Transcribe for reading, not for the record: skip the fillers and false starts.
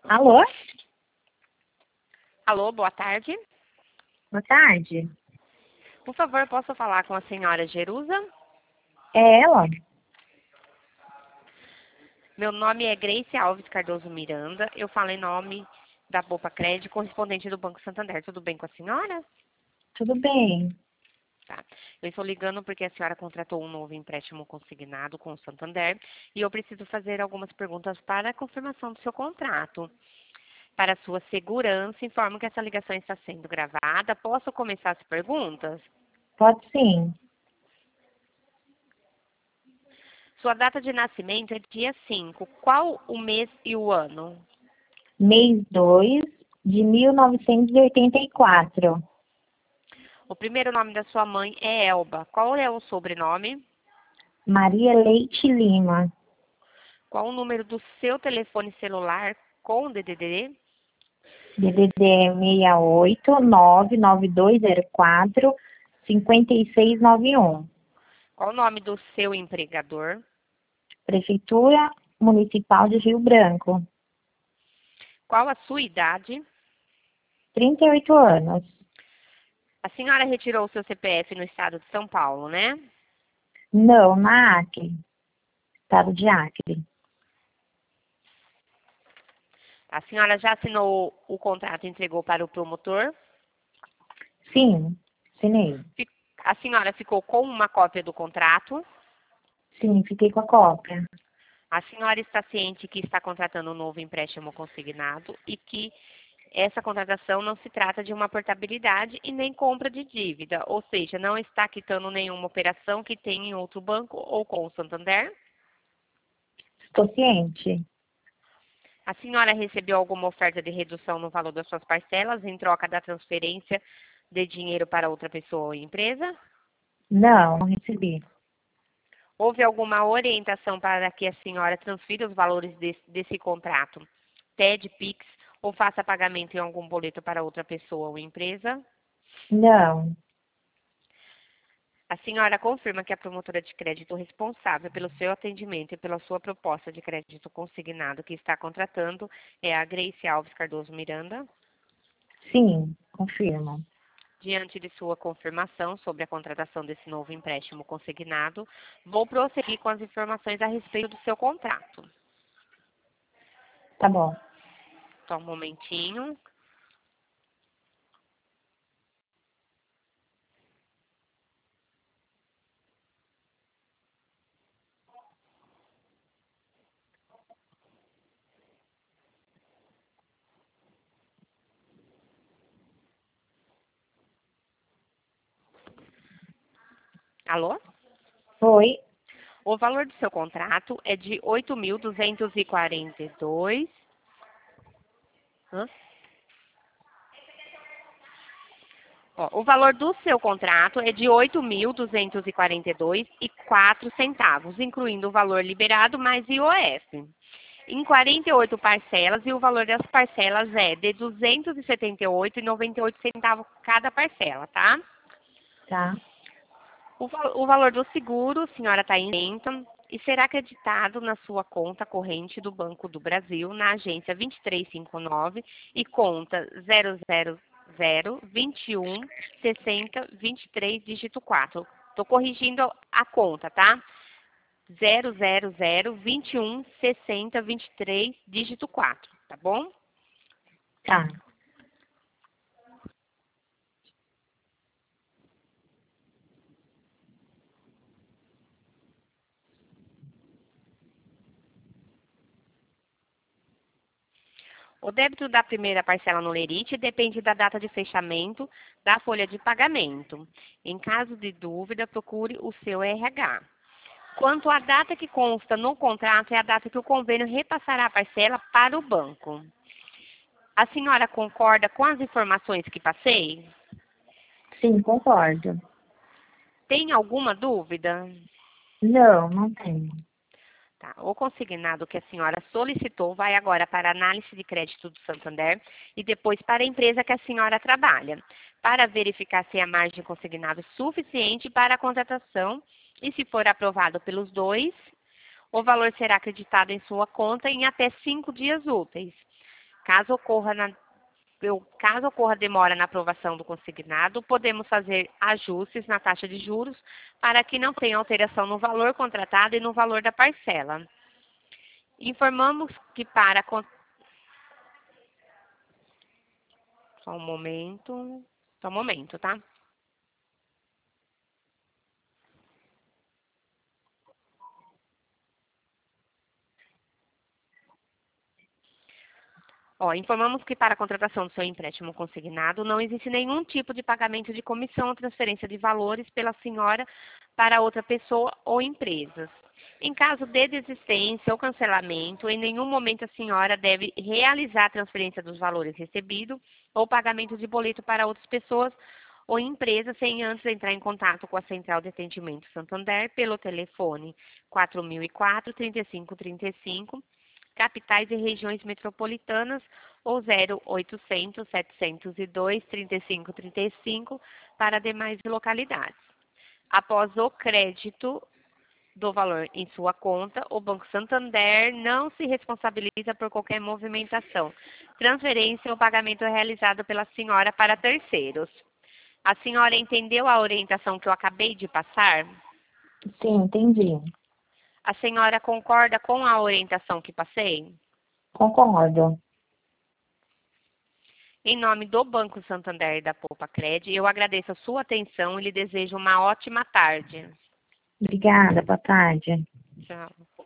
Alô? Alô, boa tarde. Boa tarde. Por favor, posso falar com a senhora Jerusa? É ela? Meu nome é Grace Alves Cardoso Miranda. Eu falo em nome da Bopa Crédito, correspondente do Banco Santander. Tudo bem com a senhora? Tudo bem? Tá. Eu estou ligando porque a senhora contratou um novo empréstimo consignado com o Santander e eu preciso fazer algumas perguntas para a confirmação do seu contrato. Para sua segurança, informo que essa ligação está sendo gravada. Posso começar as perguntas? Pode sim. Sua data de nascimento é dia 5. Qual o mês e o ano? Mês 2 de 1984. O primeiro nome da sua mãe é Elba. Qual é o sobrenome? Maria Leite Lima. Qual o número do seu telefone celular com DDD? DDD 68 99204 5691. Qual o nome do seu empregador? Prefeitura Municipal de Rio Branco. Qual a sua idade? 38 anos. A senhora retirou o seu CPF no estado de São Paulo, né? Não, na Acre. Estado de Acre. A senhora já assinou o contrato e entregou para o promotor? Sim, assinei. A senhora ficou com uma cópia do contrato? Sim, fiquei com a cópia. A senhora está ciente que está contratando um novo empréstimo consignado e que essa contratação não se trata de uma portabilidade e nem compra de dívida, ou seja, não está quitando nenhuma operação que tem em outro banco ou com o Santander? Estou ciente. A senhora recebeu alguma oferta de redução no valor das suas parcelas em troca da transferência de dinheiro para outra pessoa ou empresa? Não, não recebi. Houve alguma orientação para que a senhora transfira os valores desse contrato? TED, PIX ou faça pagamento em algum boleto para outra pessoa ou empresa? Não, A senhora confirma que a promotora de crédito responsável pelo seu atendimento e pela sua proposta de crédito consignado que está contratando é a Grace Alves Cardoso Miranda? sim, confirmo. Diante de sua confirmação sobre a contratação desse novo empréstimo consignado, vou prosseguir com as informações a respeito do seu contrato. Tá bom. Só um momentinho. Alô? Foi. O valor do seu contrato é de 8.242. Hã? Ó, o valor do seu contrato é de 8.242,04 centavos, incluindo o valor liberado mais IOF. Em 48 parcelas e o valor das parcelas é de R$ 278,98 centavos cada parcela, tá? Tá. O valor do seguro, senhora está isenta e será acreditado na sua conta corrente do Banco do Brasil, na agência 2359 e conta 000216023 dígito 4. Estou corrigindo a conta, tá? 000216023 dígito 4, tá bom? Tá. O débito da primeira parcela no Lerite depende da data de fechamento da folha de pagamento. Em caso de dúvida, procure o seu RH. Quanto à data que consta no contrato, é a data que o convênio repassará a parcela para o banco. A senhora concorda com as informações que passei? Sim, concordo. Tem alguma dúvida? Não, não tenho. Tá. O consignado que a senhora solicitou vai agora para a análise de crédito do Santander e depois para a empresa que a senhora trabalha, para verificar se a margem consignada é suficiente para a contratação e, se for aprovado pelos dois, o valor será acreditado em sua conta em até 5 dias úteis. Caso ocorra demora na aprovação do consignado, podemos fazer ajustes na taxa de juros para que não tenha alteração no valor contratado e no valor da parcela. Informamos que para... Só um momento, tá? Informamos que para a contratação do seu empréstimo consignado não existe nenhum tipo de pagamento de comissão ou transferência de valores pela senhora para outra pessoa ou empresas. Em caso de desistência ou cancelamento, em nenhum momento a senhora deve realizar a transferência dos valores recebidos ou pagamento de boleto para outras pessoas ou empresas sem antes entrar em contato com a Central de Atendimento Santander pelo telefone 4004-3535, capitais e regiões metropolitanas, ou 0800 702 3535 para demais localidades. Após o crédito do valor em sua conta, o Banco Santander não se responsabiliza por qualquer movimentação, transferência ou pagamento realizado pela senhora para terceiros. A senhora entendeu a orientação que eu acabei de passar? Sim, entendi. A senhora concorda com a orientação que passei? Concordo. Em nome do Banco Santander e da Poupa-Cred, eu agradeço a sua atenção e lhe desejo uma ótima tarde. Obrigada, boa tarde. Tchau.